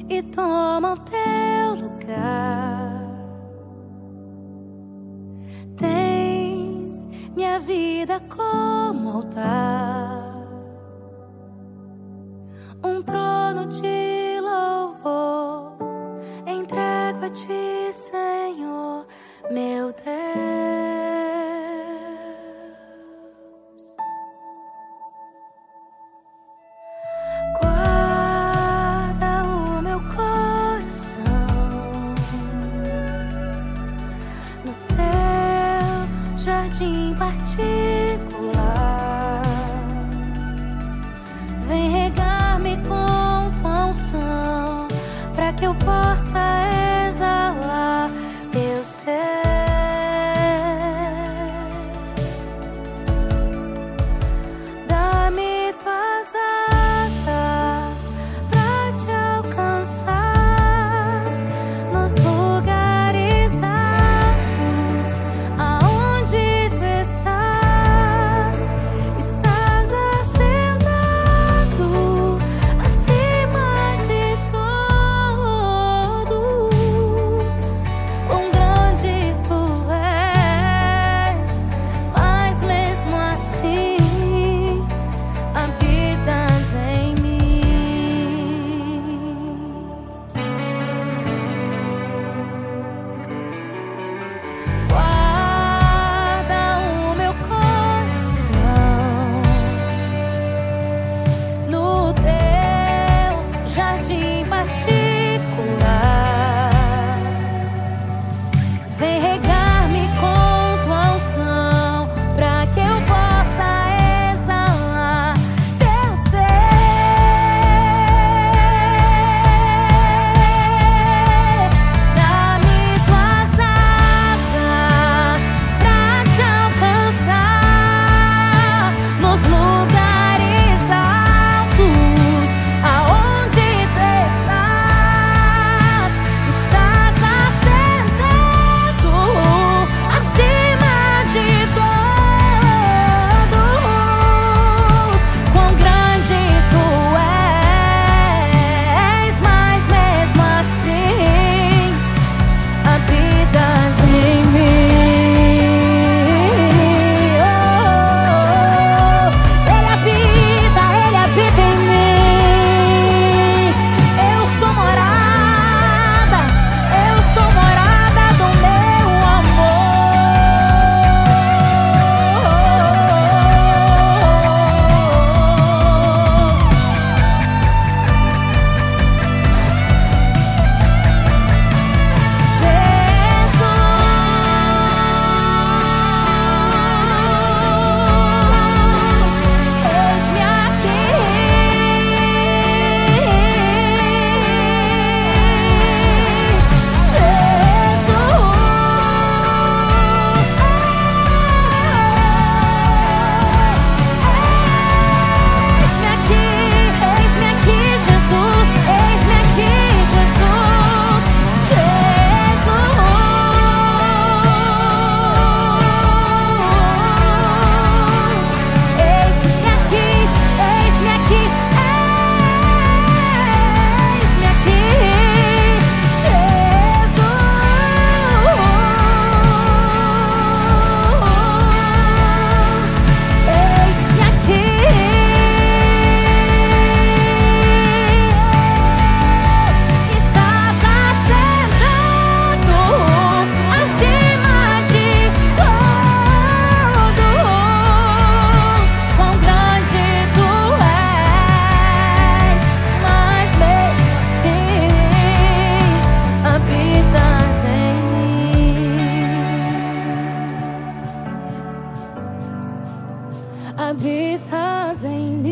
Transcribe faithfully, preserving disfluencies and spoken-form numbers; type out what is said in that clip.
e tomam teu lugar. Tens minha vida como altar, um trono de louvor entrego a ti, Senhor, meu Deus. Guarda o meu coração no teu jardim particular. Vem regar-me com tua unção, para que eu possa exalar teu ser. Dá-me tuas asas pra te alcançar nos lugares altos, aonde tu estás. Estás assentado acima de todos. Quão grande tu és, mas mesmo assim habitas em mim. Guarda o meu coração no teu jardim particular. Vem regar-me com tua unção, pra que eu possa exalar teu ser. Dá-me tuas asas pra te alcançar nos lugares altos, aonde tu estás. Estás assentado acima de todos. Quão grande tu és, mas mesmo assim habitas em mim. Oh, Ele habita, Ele habita em mim. Eu sou morada, eu sou morada do meu amor. Jesus, eis-me aqui. Eis-me aqui, Jesus, eis-me aqui, Jesus, Jesus, eis-me aqui, eis-me aqui, eis-me aqui, Jesus, eis-me aqui. Estás assentado acima de todos. Quão grande tu és, mas mesmo assim habitas em mim. Habitas em mim.